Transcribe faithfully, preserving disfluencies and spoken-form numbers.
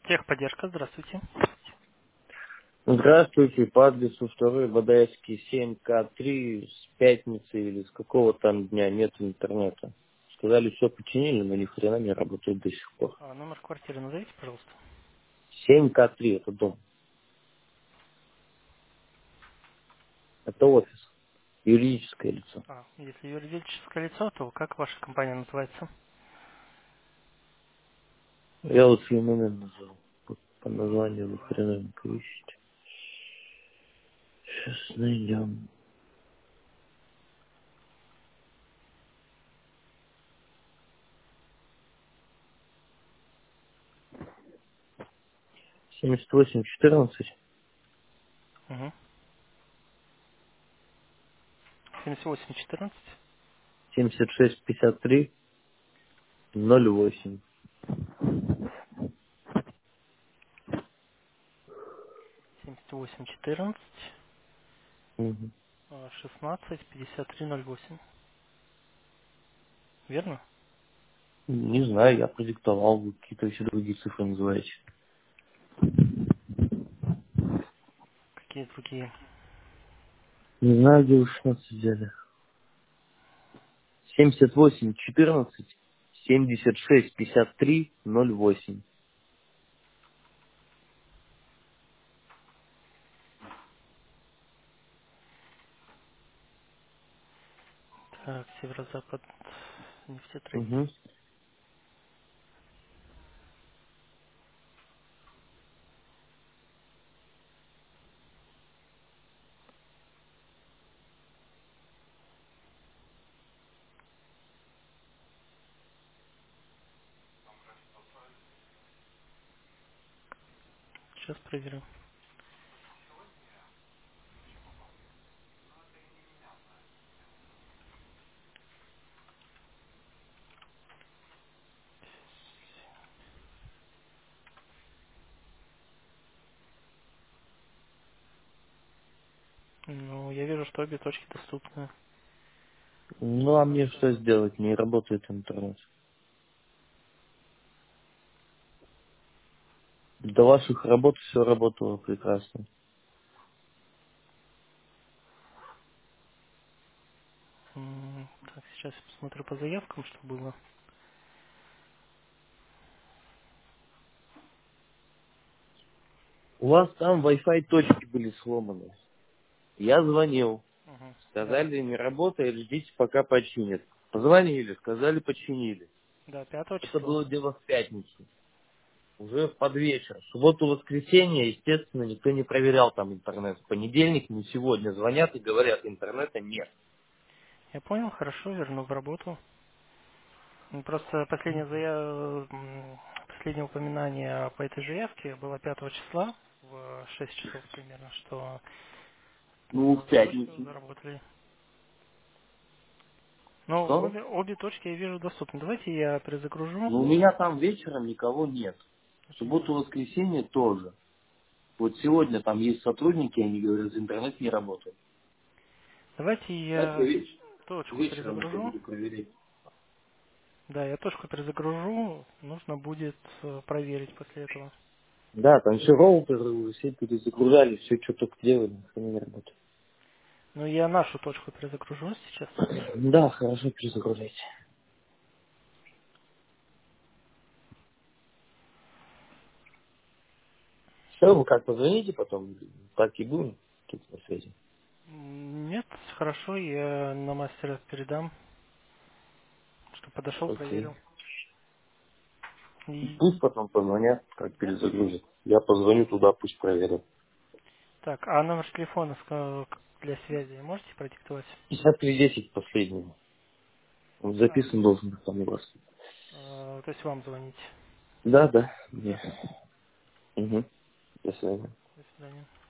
Техподдержка, здравствуйте. Здравствуйте, по адресу второй Бадаевский семь К три с пятницы или с какого там дня нет интернета. Сказали, все починили, но ни хрена не работает до сих пор. А, номер квартиры назовите, пожалуйста. семь К три это дом, это офис, юридическое лицо. А, если юридическое лицо, то как ваша компания называется? Я вот свой номер назвал, по, по названию вы хрена не поищите. Сейчас найдем. семьдесят восемь четырнадцать Угу. семьдесят восемь четырнадцать, семьдесят шесть пятьдесят три ноль восемь. семьдесят восемь четырнадцать, Мгм. а, шестнадцать пятьдесят три ноль восемь. Верно? Не знаю, я продиктовал, вы какие-то еще другие цифры называете. Какие другие? Не знаю, где вы шестнадцать взяли. семьдесят восемь четырнадцать семьдесят шесть пятьдесят три ноль восемь. Так, северо-запад, нефтетрейд. Угу. Сейчас проверю. Ну, я вижу, что обе точки доступны. Ну, а мне что сделать? Не работает интернет. До ваших работ все работало прекрасно. М, Так, сейчас я посмотрю по заявкам, что было. У вас там Wi-Fi точки были сломаны. Я звонил. Угу. Да. Сказали, не работает, ждите, пока починят. Позвонили, сказали, починили. Да, пятого Это числа. было дело в пятницу. Уже под вечер. В субботу, воскресенье, естественно, никто не проверял там интернет. В понедельник, не сегодня звонят и говорят, интернета нет. Я понял, хорошо, верну в работу. Ну, просто последнее, зая... м, последнее упоминание по этой заявке было пятого числа в шесть часов примерно, что Ну, в э, точки пятницу. заработали. Но Что? обе, обе точки я вижу доступны. Давайте я перезагружу. Ну, у меня там вечером никого нет. В Это не субботу, важно. воскресенье тоже. Вот сегодня там есть сотрудники, они говорят, интернет не работает. Давайте Давайте я я веч- точку вечером это перезагружу. буду проверять. Да, я точку перезагружу. Нужно будет э, проверить после этого. Да, там все роутеры, все перезагружали, все, что только делали, они не работают. Ну, я нашу точку перезагружу сейчас. Да, хорошо, перезагружайте. Все, вы как позвоните потом, так и будем тут на связи. М, Нет, хорошо, я на мастера передам, что подошел, Окей. проверил. И Пусть потом позвонят, как да? перезагрузят. Я позвоню туда, пусть проверят. Так, а номер телефона ска- для связи можете продиктовать? пятьдесят три десять последний. Он А, записан должен быть там у вас. э, то есть вам звонить. Да, да. Мне. Ясно. Угу. До свидания. До свидания.